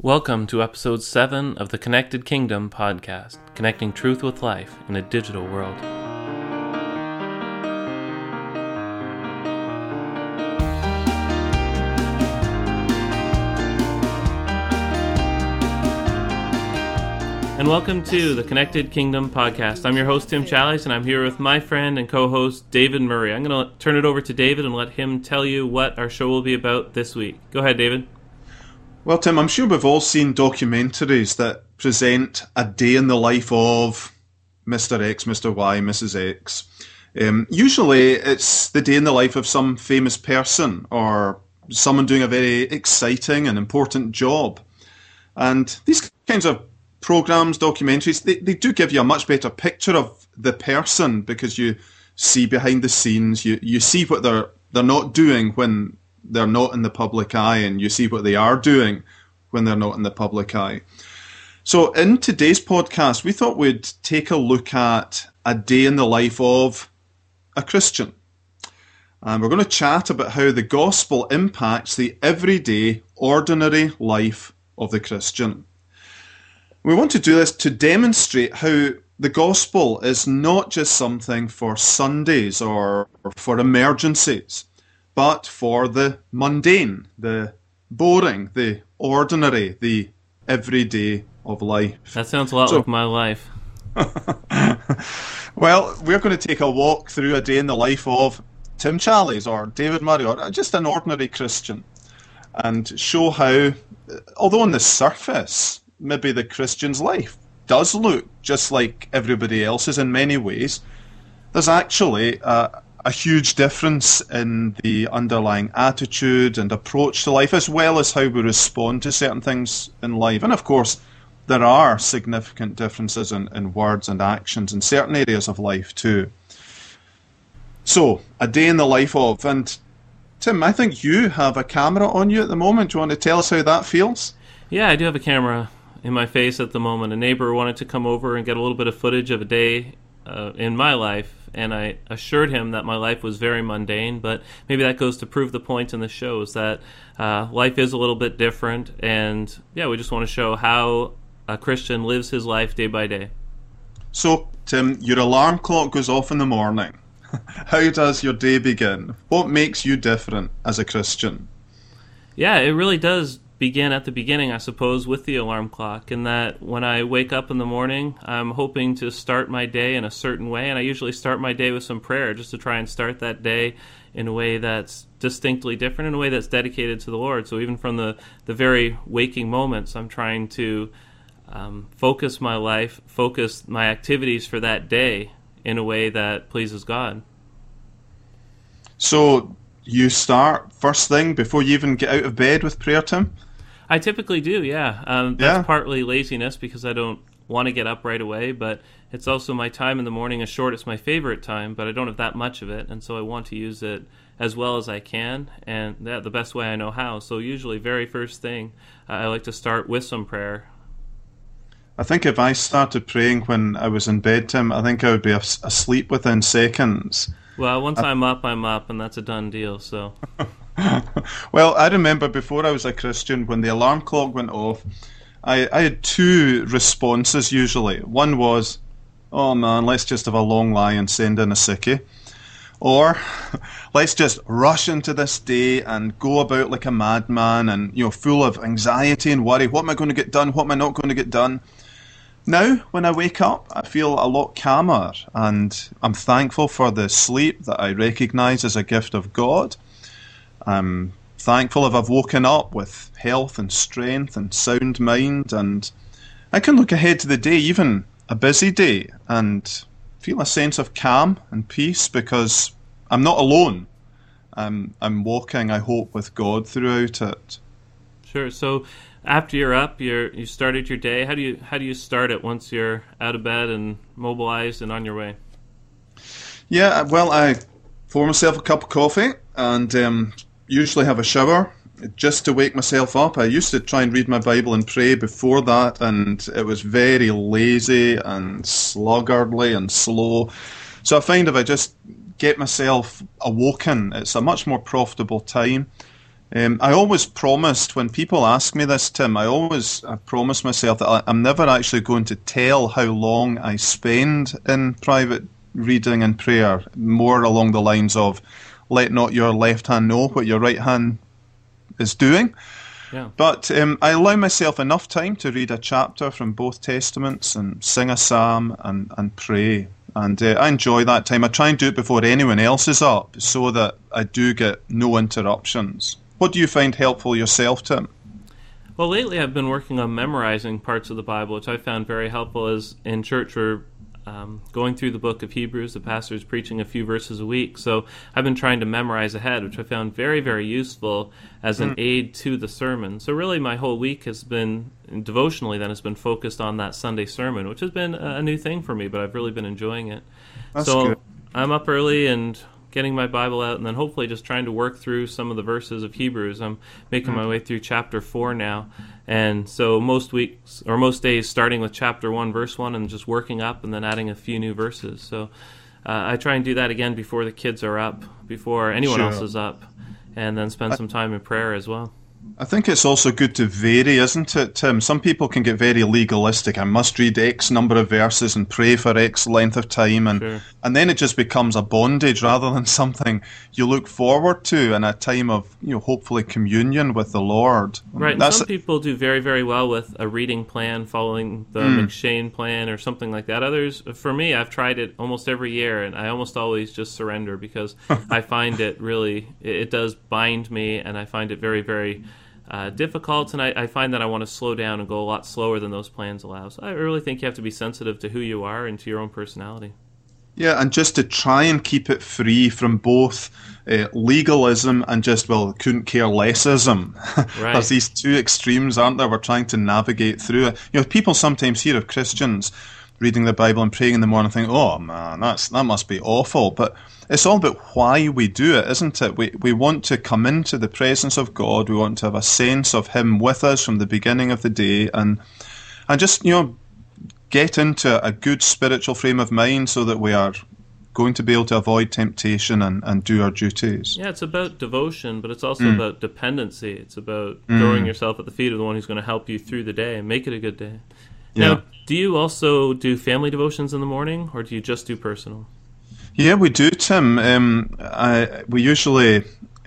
Welcome to episode 7 of the Connected Kingdom podcast, connecting truth with life in a digital world. And welcome to the Connected Kingdom podcast. I'm your host, Tim Challies, and I'm here with my friend and co-host, David Murray. I'm going to turn it over to David and let him tell you what our show will be about this week. Go ahead, David. Well, Tim, I'm sure we've all seen documentaries that present a day in the life of Mr. X, Mr. Y, Mrs. X. Usually it's the day in the life of some famous person or someone doing a very exciting and important job. And these kinds of programs, documentaries, they do give you a much better picture of the person because you see behind the scenes, you see what they're not doing when they're not in the public eye, and you see what they are doing when they're not in the public eye. So in today's podcast, we thought we'd take a look at a day in the life of a Christian. And we're going to chat about how the gospel impacts the everyday, ordinary life of the Christian. We want to do this to demonstrate how the gospel is not just something for Sundays or for emergencies, but for the mundane, the boring, the ordinary, the everyday of life. That sounds a lot like my life. Well, we're going to take a walk through a day in the life of Tim Challies or David Murray or just an ordinary Christian and show how, although on the surface, maybe the Christian's life does look just like everybody else's in many ways, there's actually a huge difference in the underlying attitude and approach to life, as well as how we respond to certain things in life. And of course, there are significant differences in words and actions in certain areas of life too. So, a day in the life of, and Tim, I think you have a camera on you at the moment. Do you want to tell us how that feels? Yeah, I do have a camera in my face at the moment. A neighbor wanted to come over and get a little bit of footage of a day in my life, and I assured him that my life was very mundane, but maybe that goes to prove the point in the show, is that life is a little bit different, and yeah, we just want to show how a Christian lives his life day by day. So, Tim, your alarm clock goes off in the morning. How does your day begin? What makes you different as a Christian? Yeah, it really does begin at the beginning, I suppose, with the alarm clock, in that when I wake up in the morning, I'm hoping to start my day in a certain way, and I usually start my day with some prayer just to try and start that day in a way that's distinctly different, in a way that's dedicated to the Lord. So even from the very waking moments, I'm trying to focus my life, focus my activities for that day in a way that pleases God. So you start first thing before you even get out of bed with prayer, Tim? I typically do, yeah. That's partly laziness because I don't want to get up right away, but it's also my time in the morning is short. It's my favorite time, but I don't have that much of it, and so I want to use it as well as I can, and the best way I know how. So usually, very first thing, I like to start with some prayer. I think if I started praying when I was in bed, Tim, I think I would be asleep within seconds. Well, once I'm up, and that's a done deal, so... Well, I remember before I was a Christian, when the alarm clock went off, I had two responses usually. One was, oh man, let's just have a long lie and send in a sickie. Or, let's just rush into this day and go about like a madman and, full of anxiety and worry. What am I going to get done? What am I not going to get done? Now, when I wake up, I feel a lot calmer, and I'm thankful for the sleep that I recognise as a gift of God. I'm thankful if I've woken up with health and strength and sound mind, and I can look ahead to the day, even a busy day, and feel a sense of calm and peace because I'm not alone. I'm walking, I hope, with God throughout it. Sure. So after you're up, you started your day. How do you start it once you're out of bed and mobilized and on your way? Yeah, well, I pour myself a cup of coffee and usually have a shower just to wake myself up. I used to try and read my Bible and pray before that, and it was very lazy and sluggardly and slow. So I find if I just get myself awoken, it's a much more profitable time. I always promised, when people ask me this, Tim, I promised myself that I'm never actually going to tell how long I spend in private reading and prayer, more along the lines of, let not your left hand know what your right hand is doing. Yeah. But I allow myself enough time to read a chapter from both Testaments and sing a psalm and pray. And I enjoy that time. I try and do it before anyone else is up so that I do get no interruptions. What do you find helpful yourself, Tim? Well, lately I've been working on memorizing parts of the Bible, which I found very helpful. As in church, we're going through the book of Hebrews. The pastor's preaching a few verses a week. So I've been trying to memorize ahead, which I found very, very useful as an aid to the sermon. So really my whole week has been, devotionally then, has been focused on that Sunday sermon, which has been a new thing for me, but I've really been enjoying it. That's so good. I'm up early and getting my Bible out, and then hopefully just trying to work through some of the verses of Hebrews. I'm making my way through chapter 4 now, and so most weeks, or most days, starting with chapter 1, verse 1, and just working up and then adding a few new verses. So I try and do that again before the kids are up, before anyone else is up, and then spend some time in prayer as well. I think it's also good to vary, isn't it, Tim? Some people can get very legalistic. I must read X number of verses and pray for X length of time, and then it just becomes a bondage rather than something you look forward to in a time of, hopefully communion with the Lord. Right, and some people do very, very well with a reading plan, following the McShane plan or something like that. Others, for me, I've tried it almost every year, and I almost always just surrender because I find it really, it does bind me, and I find it very, very difficult, and I find that I want to slow down and go a lot slower than those plans allow. So I really think you have to be sensitive to who you are and to your own personality. Yeah, and just to try and keep it free from both legalism and just, couldn't care lessism. Right. There's these two extremes, aren't there? We're trying to navigate through it. People sometimes hear of Christians reading the Bible and praying in the morning and think, oh man, that must be awful. But it's all about why we do it, isn't it? We want to come into the presence of God. We want to have a sense of Him with us from the beginning of the day, and just, get into a good spiritual frame of mind so that we are going to be able to avoid temptation and do our duties. Yeah, it's about devotion, but it's also about dependency. It's about throwing yourself at the feet of the one who's going to help you through the day and make it a good day. Yeah. Now, do you also do family devotions in the morning, or do you just do personal? Yeah, we do, Tim. We usually,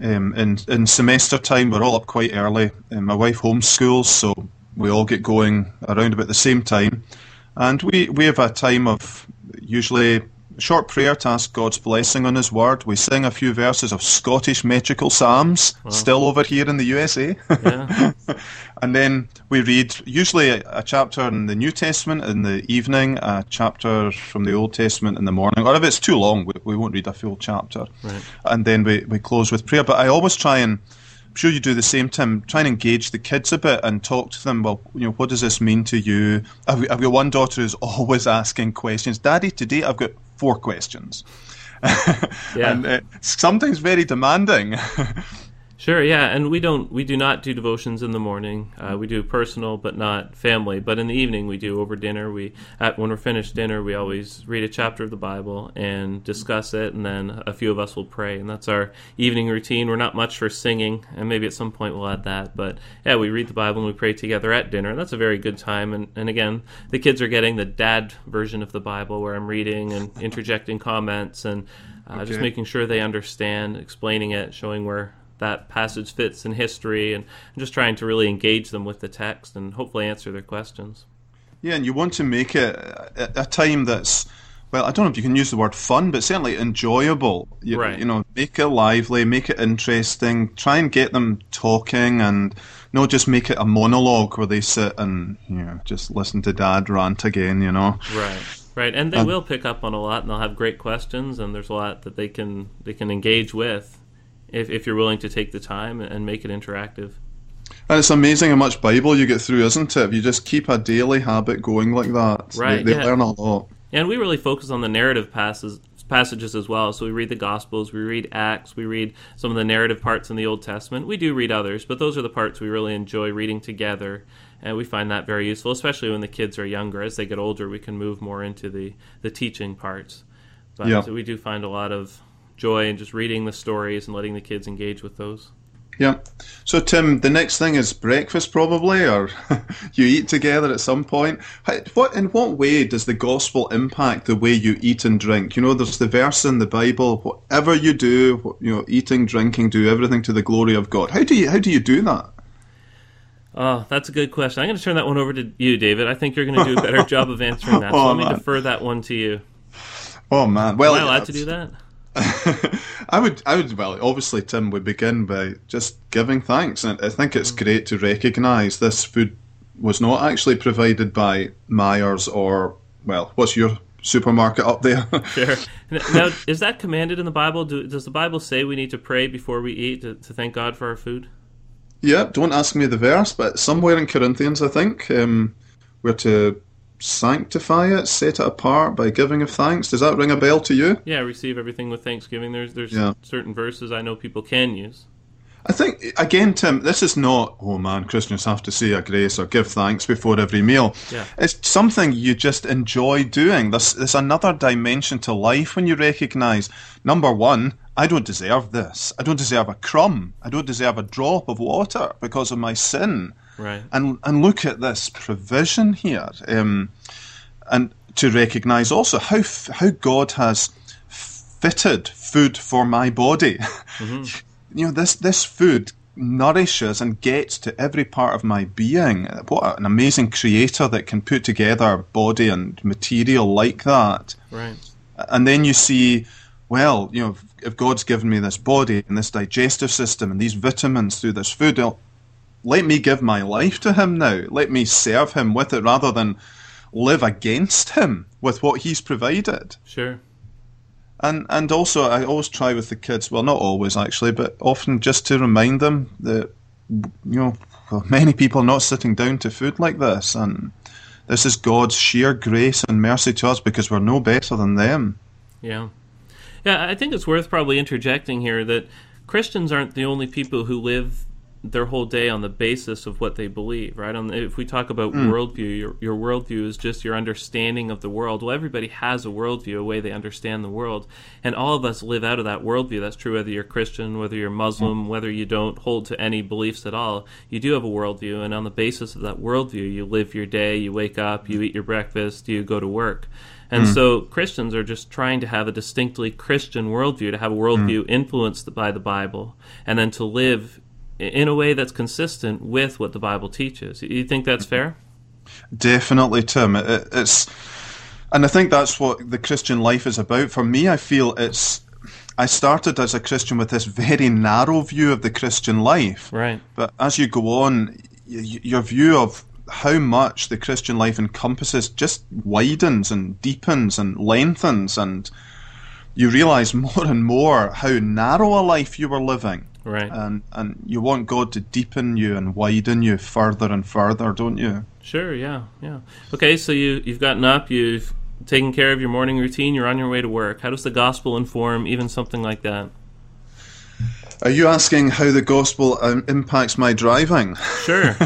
in semester time, we're all up quite early. My wife homeschools, so we all get going around about the same time. And we have a time of usually short prayer to ask God's blessing on His Word. We sing a few verses of Scottish metrical psalms, still over here in the USA. Yeah. And then we read usually a chapter in the New Testament in the evening, a chapter from the Old Testament in the morning. Or if it's too long, we won't read a full chapter. Right. And then we close with prayer. But I always try and, I'm sure you do the same, Tim, try and engage the kids a bit and talk to them. Well, what does this mean to you? I've got one daughter who's always asking questions. Daddy, today I've got 4 questions. Yeah. And sometimes very demanding. Sure, yeah, and we do not do devotions in the morning. We do personal, but not family. But in the evening, we do over dinner. When we're finished dinner, we always read a chapter of the Bible and discuss it, and then a few of us will pray, and that's our evening routine. We're not much for singing, and maybe at some point we'll add that. But yeah, we read the Bible and we pray together at dinner, and that's a very good time. And again, the kids are getting the dad version of the Bible, where I'm reading and interjecting comments and just making sure they understand, explaining it, showing where that passage fits in history, and just trying to really engage them with the text and hopefully answer their questions. Yeah, and you want to make it a time that's, I don't know if you can use the word fun, but certainly enjoyable. Right. Make it lively, make it interesting, try and get them talking, and not just make it a monologue where they sit and just listen to Dad rant again, Right, and they will pick up on a lot, and they'll have great questions, and there's a lot that they can engage with if you're willing to take the time and make it interactive. And it's amazing how much Bible you get through, isn't it? If you just keep a daily habit going like that, right, they learn a lot. And we really focus on the narrative passages as well. So we read the Gospels, we read Acts, we read some of the narrative parts in the Old Testament. We do read others, but those are the parts we really enjoy reading together, and we find that very useful, especially when the kids are younger. As they get older, we can move more into the teaching parts. But we do find a lot of joy in just reading the stories and letting the kids engage with those. Yeah. So, Tim, the next thing is breakfast, probably, or you eat together at some point. In what way does the gospel impact the way you eat and drink? You know, there's the verse in the Bible: "Whatever you do, eating, drinking, do everything to the glory of God." How do you do that? Oh, that's a good question. I'm going to turn that one over to you, David. I think you're going to do a better job of answering that. So Oh let me man. defer that one to you. Oh man. Am Well, I allowed to do that? I would. Well, obviously, Tim, we begin by just giving thanks, and I think it's great to recognise this food was not actually provided by Myers or, well, what's your supermarket up there? Sure. Now, is that commanded in the Bible? Does the Bible say we need to pray before we eat to thank God for our food? Yeah, don't ask me the verse, but somewhere in Corinthians, I think, we're to sanctify it, set it apart by giving of thanks. Does that ring a bell to you? Yeah, receive everything with thanksgiving. There's Yeah. certain verses I know people can use. I think, again, Tim, this is not, oh man, Christians have to say a grace or give thanks before every meal. Yeah. It's something you just enjoy doing. There's another dimension to life when you recognise, number one, I don't deserve this. I don't deserve a crumb. I don't deserve a drop of water because of my sin. Right. And look at this provision here. And to recognise also how God has fitted food for my body. Mm-hmm. This food nourishes and gets to every part of my being. What an amazing creator that can put together body and material like that. Right. And then you see, well, if God's given me this body and this digestive system and these vitamins through this food, let me give my life to him now. Let me serve him with it rather than live against him with what he's provided. Sure. And also, I always try with the kids, well, not always actually, but often just to remind them that, many people are not sitting down to food like this. And this is God's sheer grace and mercy to us because we're no better than them. Yeah. Yeah, I think it's worth probably interjecting here that Christians aren't the only people who live their whole day on the basis of what they believe, right? If we talk about worldview, your worldview is just your understanding of the world. Well, everybody has a worldview, a way they understand the world, and all of us live out of that worldview. That's true whether you're Christian, whether you're Muslim, whether you don't hold to any beliefs at all. You do have a worldview, and on the basis of that worldview, you live your day, you wake up, you eat your breakfast, you go to work. And so Christians are just trying to have a distinctly Christian worldview, to have a worldview influenced by the Bible, and then to live in a way that's consistent with what the Bible teaches. You think that's fair? Definitely, Tim. It's, and I think that's what the Christian life is about. For me, I feel I started as a Christian with this very narrow view of the Christian life. Right. But as you go on, your view of how much the Christian life encompasses just widens and deepens and lengthens, and you realise more and more how narrow a life you were living. Right. And you want God to deepen you and widen you further and further, don't you? Sure, yeah. Okay, so you've gotten up, you've taken care of your morning routine, you're on your way to work. How does the gospel inform even something like that? Are you asking how the gospel impacts my driving? Sure.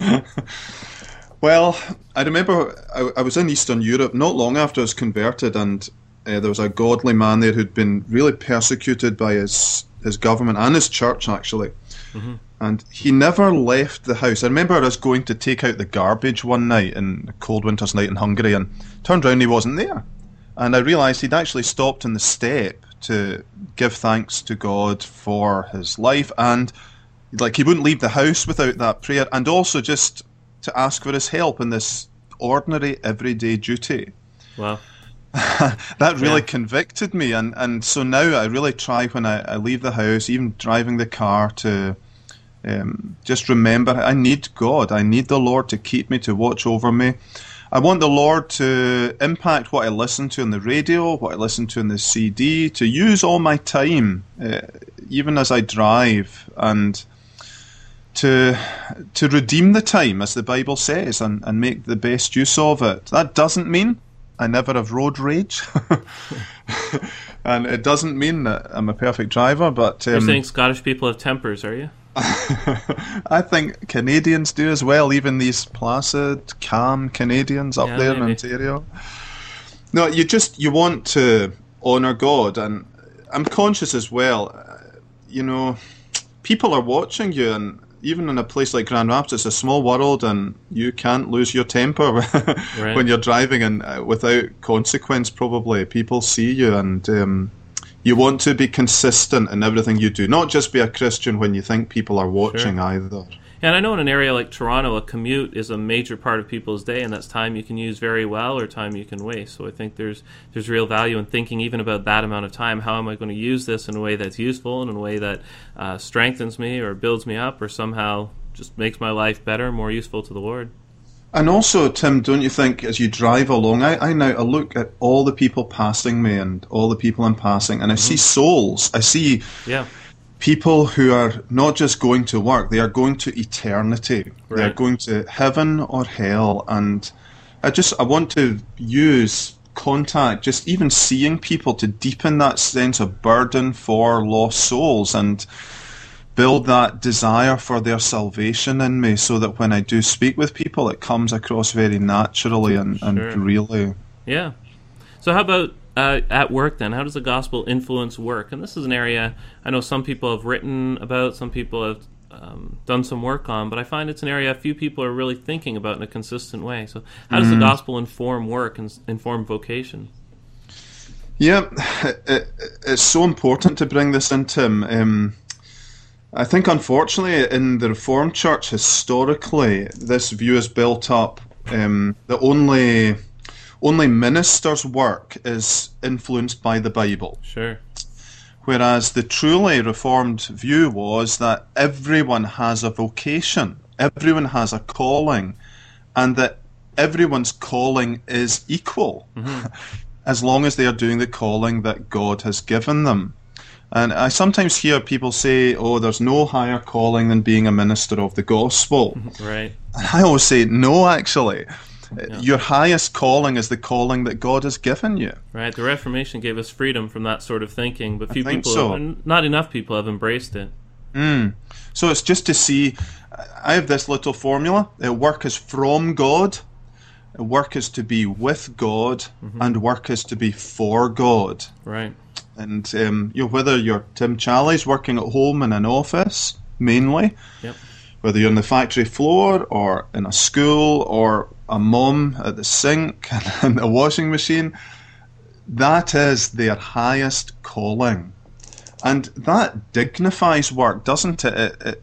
Well, I remember I was in Eastern Europe not long after I was converted, and there was a godly man there who'd been really persecuted by his government and his church, actually. Mm-hmm. And he never left the house. I remember us going to take out the garbage one night, in a cold winter's night in Hungary, and turned around, he wasn't there. And I realised he'd actually stopped in the step to give thanks to God for his life, and he wouldn't leave the house without that prayer, and also just to ask for his help in this ordinary, everyday duty. Wow. That really convicted me, and so now I really try when I leave the house, even driving the car, to just remember I need God. I need the Lord to keep me, to watch over me. I want the Lord to impact what I listen to on the radio, what I listen to on the CD, to use all my time, even as I drive, and to redeem the time, as the Bible says, and make the best use of it. That doesn't mean I never have road rage, and it doesn't mean that I'm a perfect driver, but... You're saying Scottish people have tempers, are you? I think Canadians do as well, even these placid, calm Canadians up there in Ontario. No, you want to honour God, and I'm conscious as well, people are watching you, and even in a place like Grand Rapids, it's a small world, and you can't lose your temper Right. when you're driving, and without consequence, probably. People see you, and you want to be consistent in everything you do. Not just be a Christian when you think people are watching Sure. either. And I know in an area like Toronto, a commute is a major part of people's day, and that's time you can use very well or time you can waste. So I think there's real value in thinking even about that amount of time. How am I going to use this in a way that's useful and in a way that strengthens me or builds me up or somehow just makes my life better, more useful to the Lord? And also, Tim, don't you think as you drive along, I look at all the people passing me and all the people I'm passing, and I see souls. I see Yeah. people who are not just going to work, they are going to eternity. They are Right. going to heaven or hell. And I want to use contact, just even seeing people, to deepen that sense of burden for lost souls and build that desire for their salvation in me, so that when I do speak with people, it comes across very naturally and Sure. really. Yeah. So how about at work then? How does the gospel influence work? And this is an area I know some people have written about, some people have done some work on, but I find it's an area a few people are really thinking about in a consistent way. So how does the gospel inform work and inform vocation? Yeah, it's so important to bring this in, Tim. I think, unfortunately, in the Reformed Church, historically, this view is built up that only ministers' work is influenced by the Bible. Sure. Whereas the truly Reformed view was that everyone has a vocation, everyone has a calling, and that everyone's calling is equal, as long as they are doing the calling that God has given them. And I sometimes hear people say, oh, there's no higher calling than being a minister of the gospel. Right. I always say, no, actually. Your highest calling is the calling that God has given you. Right. The Reformation gave us freedom from that sort of thinking, but few think people, so. not enough people have embraced it. So it's just to see, I have this little formula. Work is from God, work is to be with God, and work is to be for God. Right. And whether you're Tim Challies working at home in an office, mainly, Yep. whether you're on the factory floor or in a school or a mum at the sink and a washing machine, that is their highest calling. And that dignifies work, doesn't it?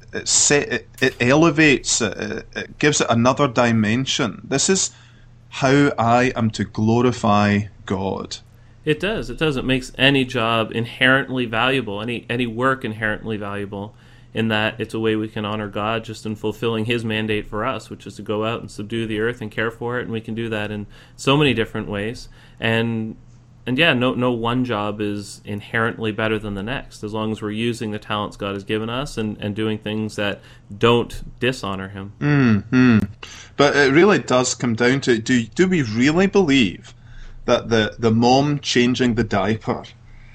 It elevates it. It gives it another dimension. This is how I am to glorify God. It does. It does. It makes any job inherently valuable, any work inherently valuable, in that it's a way we can honor God just in fulfilling His mandate for us, which is to go out and subdue the earth and care for it, and we can do that in so many different ways. And yeah, no one job is inherently better than the next, as long as we're using the talents God has given us and doing things that don't dishonor Him. But it really does come down to, do we really believe that the mom changing the diaper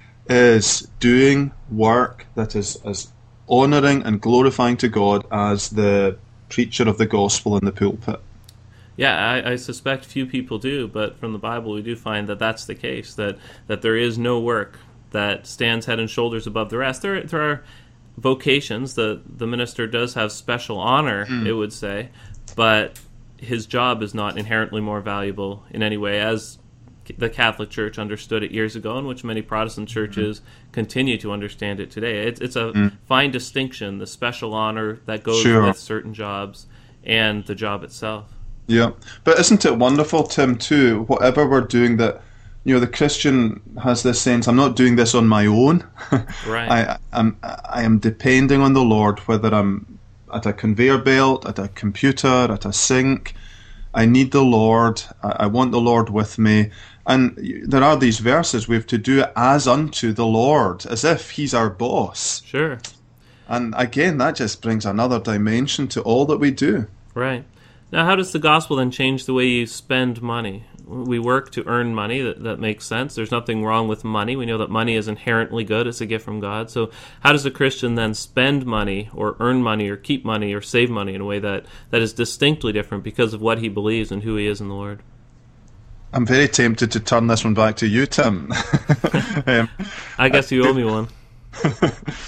is doing work that is as honouring and glorifying to God as the preacher of the gospel in the pulpit? Yeah, I suspect few people do, but from the Bible we do find that that's the case, that there is no work that stands head and shoulders above the rest. There are vocations. The minister does have special honor, it would say, but his job is not inherently more valuable in any way, as the Catholic Church understood it years ago, and which many Protestant churches continue to understand it today. It's a fine distinction, the special honor that goes with certain jobs and the job itself. Yeah, but isn't it wonderful, Tim, too, whatever we're doing, that the Christian has this sense, I'm not doing this on my own. Right. I am depending on the Lord, whether I'm at a conveyor belt, at a computer, at a sink. I need the Lord. I want the Lord with me. And there are these verses, we have to do it as unto the Lord, as if He's our boss. Sure. And again, that just brings another dimension to all that we do. Right. Now, how does the gospel then change the way you spend money? We work to earn money. That makes sense. There's nothing wrong with money. We know that money is inherently good. It's a gift from God. So how does a Christian then spend money or earn money or keep money or save money in a way that is distinctly different because of what he believes and who he is in the Lord? I'm very tempted to turn this one back to you, Tim. I guess you owe me one.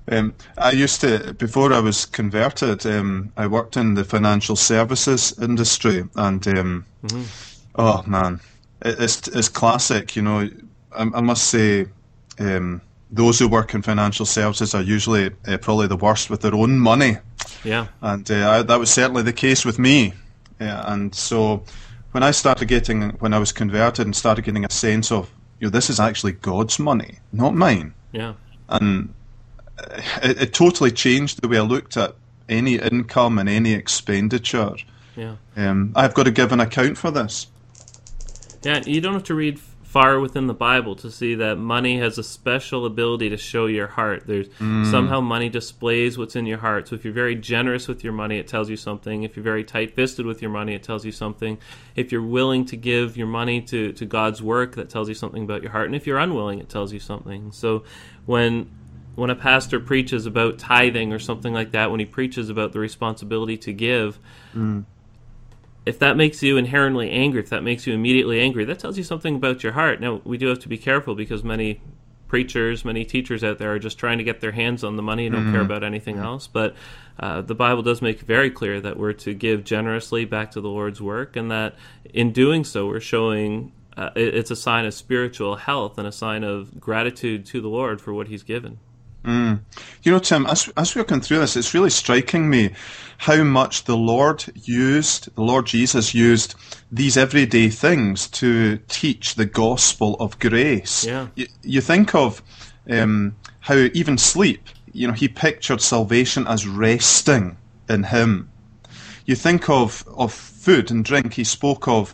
I used to, before I was converted, I worked in the financial services industry, and oh man, it's classic. You know, I must say, those who work in financial services are usually probably the worst with their own money. Yeah. And that was certainly the case with me. And so when I was converted and started getting a sense of, this is actually God's money, not mine. Yeah. And it totally changed the way I looked at any income and any expenditure. Yeah. I've got to give an account for this. Yeah, you don't have to read far within the Bible to see that money has a special ability to show your heart. There's somehow money displays what's in your heart. So if you're very generous with your money, it tells you something. If you're very tight-fisted with your money, it tells you something. If you're willing to give your money to God's work, that tells you something about your heart. And if you're unwilling, it tells you something. So when a pastor preaches about tithing or something like that, when he preaches about the responsibility to give, if that makes you inherently angry, if that makes you immediately angry, that tells you something about your heart. Now, we do have to be careful because many preachers, many teachers out there are just trying to get their hands on the money and don't care about anything else. But the Bible does make it very clear that we're to give generously back to the Lord's work, and that in doing so, we're showing it's a sign of spiritual health and a sign of gratitude to the Lord for what He's given. You know, Tim, as we're going through this, it's really striking me how much the Lord Jesus used these everyday things to teach the gospel of grace. Yeah. You think of how even sleep, he pictured salvation as resting in Him. You think of food and drink. He spoke of,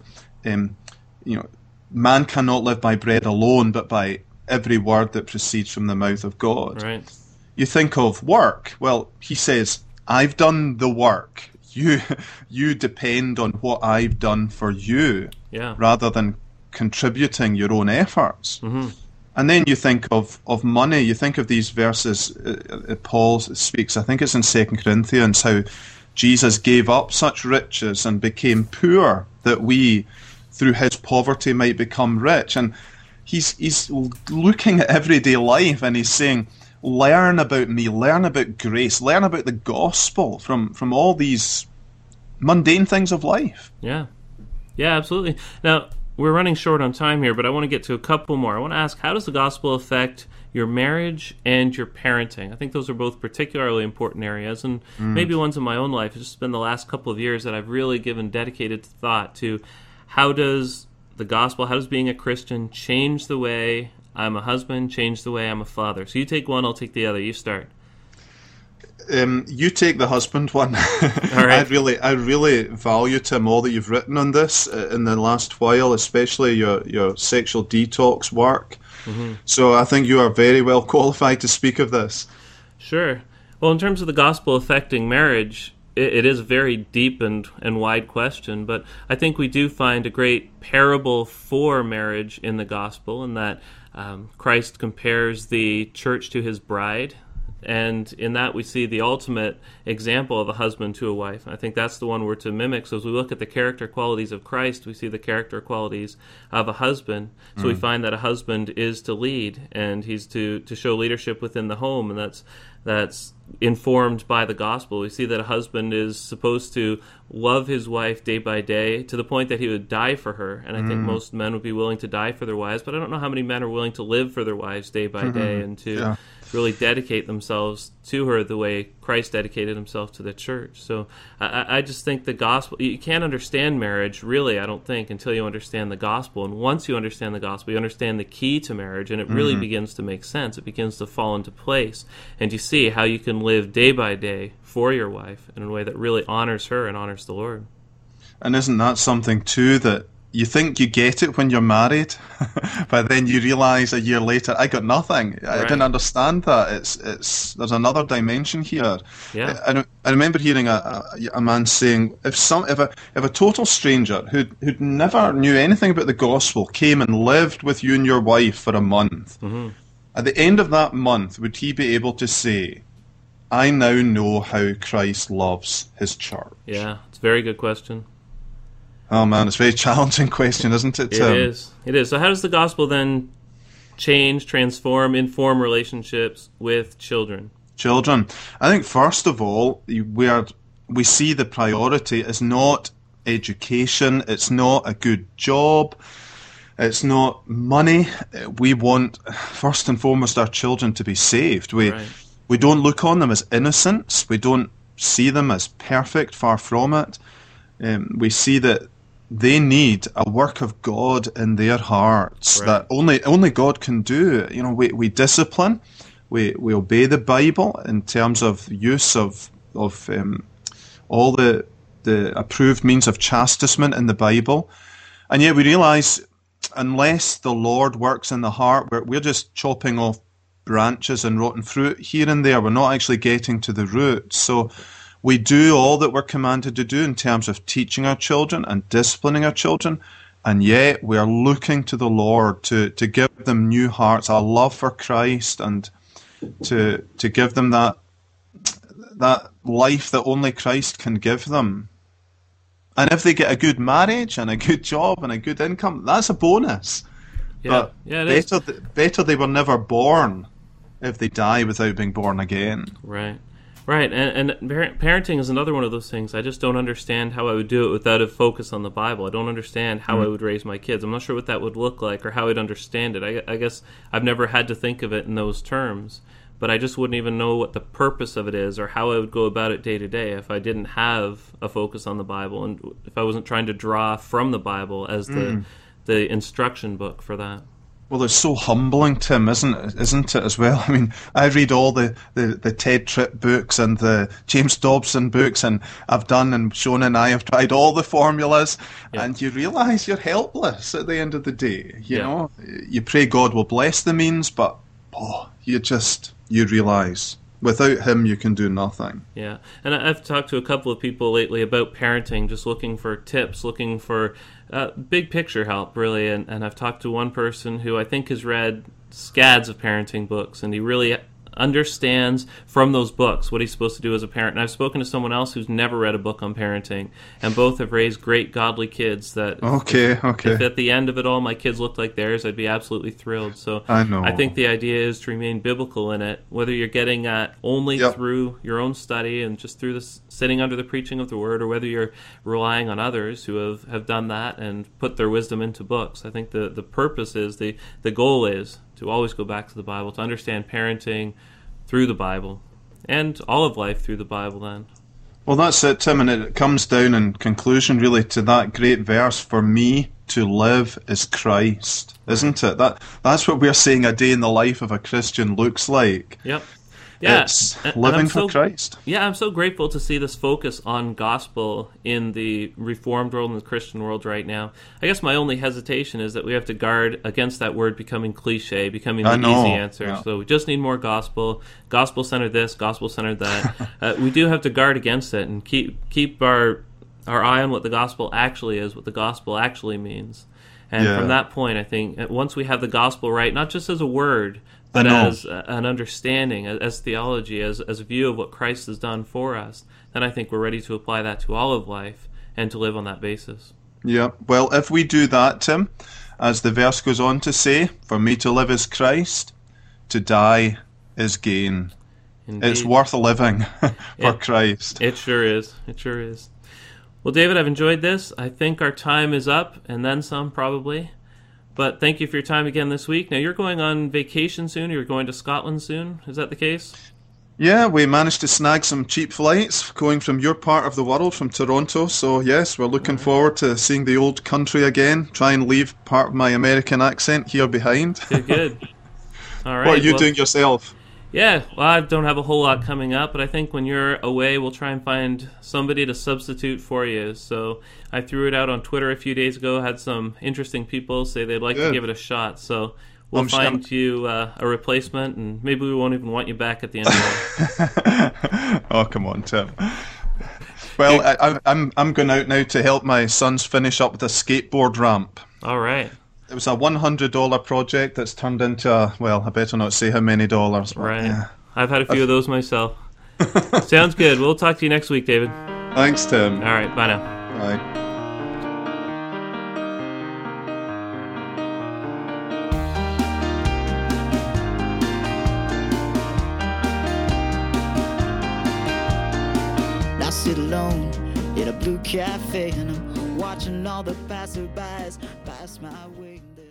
man cannot live by bread alone, but by every word that proceeds from the mouth of God. Right. You think of work. Well, He says, I've done the work. You depend on what I've done for you, rather than contributing your own efforts. And then you think of money. You think of these verses Paul speaks, I think it's in 2 Corinthians, how Jesus gave up such riches and became poor that we, through His poverty, might become rich. And He's looking at everyday life and He's saying, learn about me, learn about grace, learn about the gospel from all these mundane things of life. Yeah, absolutely. Now, we're running short on time here, but I want to get to a couple more. I want to ask, how does the gospel affect your marriage and your parenting? I think those are both particularly important areas, and maybe ones in my own life. It's just been the last couple of years that I've really given dedicated thought to how does the gospel, how does being a Christian change the way I'm a husband, change the way I'm a father? So you take one, I'll take the other. You start. You take the husband one. All right. I really value, Tim, all that you've written on this in the last while, especially your sexual detox work. So I think you are very well qualified to speak of this. Sure. Well, in terms of the gospel affecting marriage, it is a very deep and wide question, but I think we do find a great parable for marriage in the gospel, in that Christ compares the church to His bride, and in that we see the ultimate example of a husband to a wife. And I think that's the one we're to mimic. So as we look at the character qualities of Christ, we see the character qualities of a husband. So we find that a husband is to lead, and he's to show leadership within the home, and that's informed by the gospel. We see that a husband is supposed to love his wife day by day to the point that he would die for her. And I think most men would be willing to die for their wives, but I don't know how many men are willing to live for their wives day by day and to really dedicate themselves to her the way Christ dedicated Himself to the church. So I just think the gospel, you can't understand marriage, really, I don't think, until you understand the gospel. And once you understand the gospel, you understand the key to marriage, and it really begins to make sense. It begins to fall into place. And you see how you can live day by day for your wife in a way that really honors her and honors the Lord. And isn't that something, too, that you think you get it when you're married, but then you realise a year later, I got nothing. I didn't understand that. It's there's another dimension here. Yeah. I remember hearing a man saying, if a total stranger who'd never knew anything about the gospel came and lived with you and your wife for a month, at the end of that month, would he be able to say, I now know how Christ loves His church? Yeah, it's a very good question. Oh man, it's a very challenging question, isn't it, Tim? It is. So how does the gospel then change, transform, inform relationships with children? children. I think first of all, we see the priority is not education, it's not a good job, it's not money. We want first and foremost our children to be saved. We don't look on them as innocents. We don't see them as perfect, far from it. We see that they need a work of God in their hearts that only God can do. You know, we discipline, we obey the Bible in terms of use of all the approved means of chastisement in the Bible, and yet we realise unless the Lord works in the heart, we're just chopping off branches and rotten fruit here and there. We're not actually getting to the root. So we do all that we're commanded to do in terms of teaching our children and disciplining our children, and yet we are looking to the Lord to give them new hearts, a love for Christ, and to give them that life that only Christ can give them. And if they get a good marriage and a good job and a good income, that's a bonus. Yeah, but better they were never born if they die without being born again. Right. And parenting is another one of those things. I just don't understand how I would do it without a focus on the Bible. I don't understand how I would raise my kids. I'm not sure what that would look like or how I'd understand it. I guess I've never had to think of it in those terms. But I just wouldn't even know what the purpose of it is or how I would go about it day to day if I didn't have a focus on the Bible and if I wasn't trying to draw from the Bible as the instruction book for that. Well, it's so humbling, Tim, isn't it, as well? I mean, I read all the Ted Tripp books and the James Dobson books, and I've done, and Shona and I have tried all the formulas, and you realise you're helpless at the end of the day. You know, you pray God will bless the means, but you realise without him you can do nothing. Yeah, and I've talked to a couple of people lately about parenting, just looking for tips, looking for big picture help, really. And I've talked to one person who I think has read scads of parenting books, and he really understands from those books what he's supposed to do as a parent. And I've spoken to someone else who's never read a book on parenting, and both have raised great godly kids that if at the end of it all my kids looked like theirs, I'd be absolutely thrilled. So I think the idea is to remain biblical in it, whether you're getting at only through your own study and just through this sitting under the preaching of the word, or whether you're relying on others who have done that and put their wisdom into books. I think the purpose is, the goal is to always go back to the Bible, to understand parenting through the Bible, and all of life through the Bible then. Well, that's it, Tim, and it comes down in conclusion really to that great verse, for me to live is Christ, isn't it? That's what we're saying a day in the life of a Christian looks like. Yep. Yeah, it's living for Christ. Yeah, I'm so grateful to see this focus on gospel in the Reformed world and the Christian world right now. I guess my only hesitation is that we have to guard against that word becoming cliche, becoming the easy answer. Yeah. So we just need more gospel-centered this, gospel-centered that. We do have to guard against it and keep our eye on what the gospel actually is, what the gospel actually means. And from that point, I think, once we have the gospel right, not just as a word, but as an understanding, as theology, as a view of what Christ has done for us, then I think we're ready to apply that to all of life and to live on that basis. Yeah, well, if we do that, Tim, as the verse goes on to say, for me to live is Christ, to die is gain. Indeed. It's worth living for Christ. It sure is. It sure is. Well, David, I've enjoyed this. I think our time is up, and then some probably. But thank you for your time again this week. Now, you're going on vacation soon. You're going to Scotland soon. Is that the case? Yeah, we managed to snag some cheap flights going from your part of the world, from Toronto. So, yes, we're looking forward to seeing the old country again. Try and leave part of my American accent here behind. Good. All right. What are you doing yourself? Yeah, well, I don't have a whole lot coming up, but I think when you're away, we'll try and find somebody to substitute for you. So I threw it out on Twitter a few days ago, had some interesting people say they'd like to give it a shot. So we'll find you a replacement, and maybe we won't even want you back at the end of it. Oh, come on, Tim. Well, I'm going out now to help my sons finish up the skateboard ramp. All right. It was a $100 project that's turned into I better not say how many dollars. Right. Yeah. I've had a few of those myself. Sounds good. We'll talk to you next week, David. Thanks, Tim. All right. Bye now. Bye. at a blue cafe, and I'm watching all the passerbys pass my way.